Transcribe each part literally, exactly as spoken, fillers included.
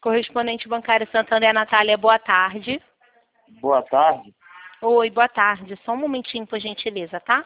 Correspondente bancário Santander, Natália, boa tarde. Boa tarde. Oi, boa tarde. Só um momentinho, por gentileza, tá?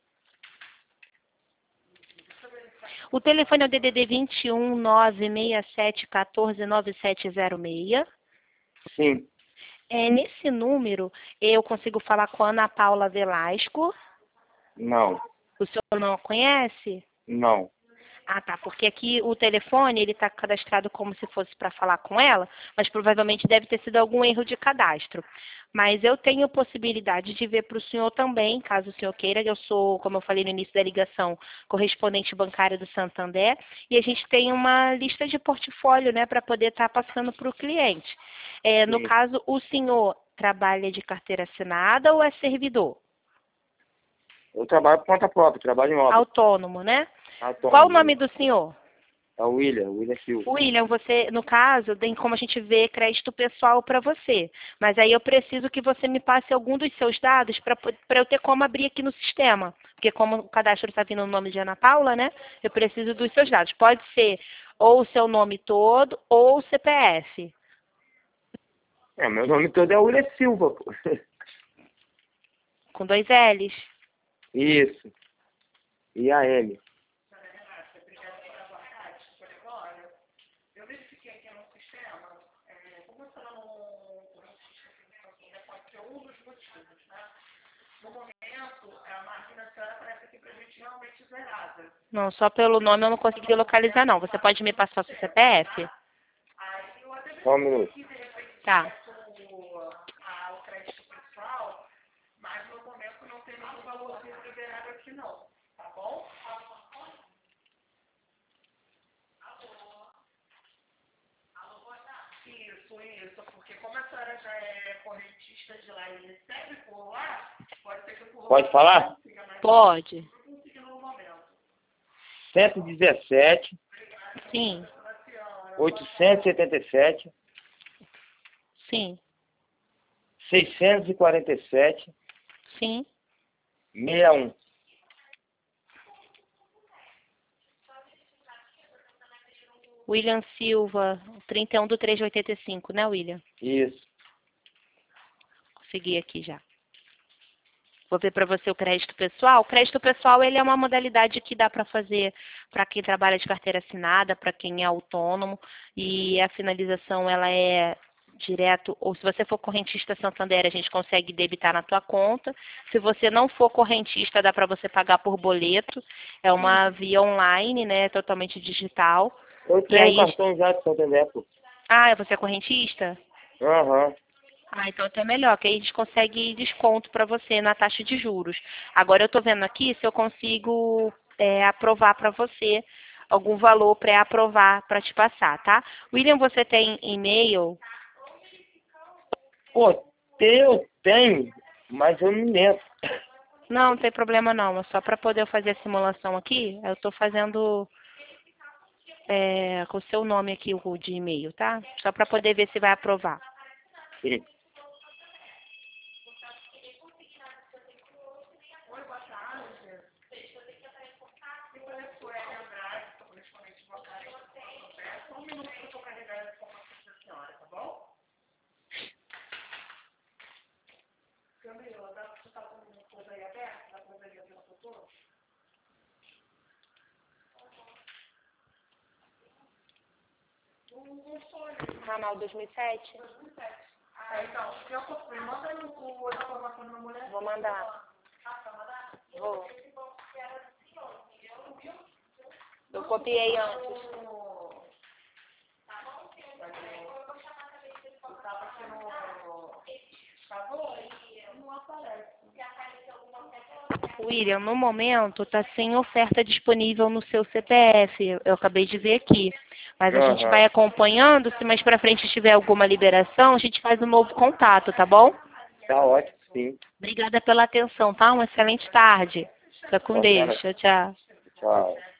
O telefone é o D D D vinte e um, nove seis sete, um quatro, nove sete zero seis. Sim. É, nesse número, eu consigo falar com a Ana Paula Velasco. Não. O senhor não a conhece? Não. Ah, tá. Porque aqui o telefone, ele está cadastrado como se fosse para falar com ela, mas provavelmente deve ter sido algum erro de cadastro. Mas eu tenho possibilidade de ver para o senhor também, caso o senhor queira. Eu sou, como eu falei no início da ligação, correspondente bancário do Santander, e a gente tem uma lista de portfólio, né, para poder estar tá passando para o cliente. É, no Sim. caso, o senhor trabalha de carteira assinada ou é servidor? Eu trabalho por conta própria, trabalho em obra. Autônomo, né? Autônomo. Qual o nome do senhor? É o William, William Silva. William, você, no caso, tem como a gente ver crédito pessoal para você. Mas aí eu preciso que você me passe algum dos seus dados para eu ter como abrir aqui no sistema. Porque como o cadastro está vindo no nome de Ana Paula, né? Eu preciso dos seus dados. Pode ser ou o seu nome todo ou o C P F. É, meu nome todo é William Silva, pô. Com dois L's. Isso. E a M. Eu verifiquei aqui no sistema, é, como você não pode ser um dos motivos, né? No momento, a máquina da senhora aparece aqui pra gente realmente zerada. Não, só pelo nome eu não consegui localizar, não. Você pode me passar o seu C P F? Só um minuto. Tá. O crédito pessoal, mas no momento não tem nenhum valor liberado aqui não, tá bom? Isso, isso, porque como a senhora já é correntista de lá e recebe por lá, pode ser que por lá... Pode falar? Pode. Não consiga no momento. cento e dezessete, Sim. oitocentos e setenta e sete, Sim. seiscentos e quarenta e sete, Sim. sessenta e um. William Silva, trinta e um do três de oitenta e cinco, né, William? Isso. Consegui aqui já. Vou ver para você o crédito pessoal. O crédito pessoal, ele é uma modalidade que dá para fazer para quem trabalha de carteira assinada, para quem é autônomo, e a finalização ela é direto, ou se você for correntista Santander, a gente consegue debitar na tua conta. Se você não for correntista, dá para você pagar por boleto. É uma via online, né, totalmente digital. Eu E tenho aí... um cartão já de Santander, pô. Ah, você é correntista? Aham. Ah, então até melhor, que aí a gente consegue desconto para você na taxa de juros. Agora eu estou vendo aqui se eu consigo é, aprovar para você algum valor pré-aprovar para te passar, tá? William, você tem e-mail? Pô, eu tenho, mas eu não lembro. Não, não tem problema não. É só para poder fazer a simulação aqui, eu estou fazendo é, com o seu nome aqui o de e-mail, tá? Só para poder ver se vai aprovar. Sim. Camila, dá pra você estar com uma coisa aí aberta? Dá pra ver aqui no futuro? Um console. Ramal dois mil e sete? dois mil e sete. Ah, então, se eu for, me manda aí o, o, a informação da mulher. Vou mandar. Ah, pra mandar? Vou. Eu copiei antes. Tá bom? Eu tava aqui no... Travou? Não aparece. William, no momento está sem oferta disponível no seu C P F. Eu acabei de ver aqui. Mas a Aham. gente vai acompanhando. Se mais para frente tiver alguma liberação, a gente faz um novo contato, tá bom? Tá ótimo, sim. Obrigada pela atenção, tá? Uma excelente tarde. Fica com Tá Deus. certo. Tchau, tchau. Tchau.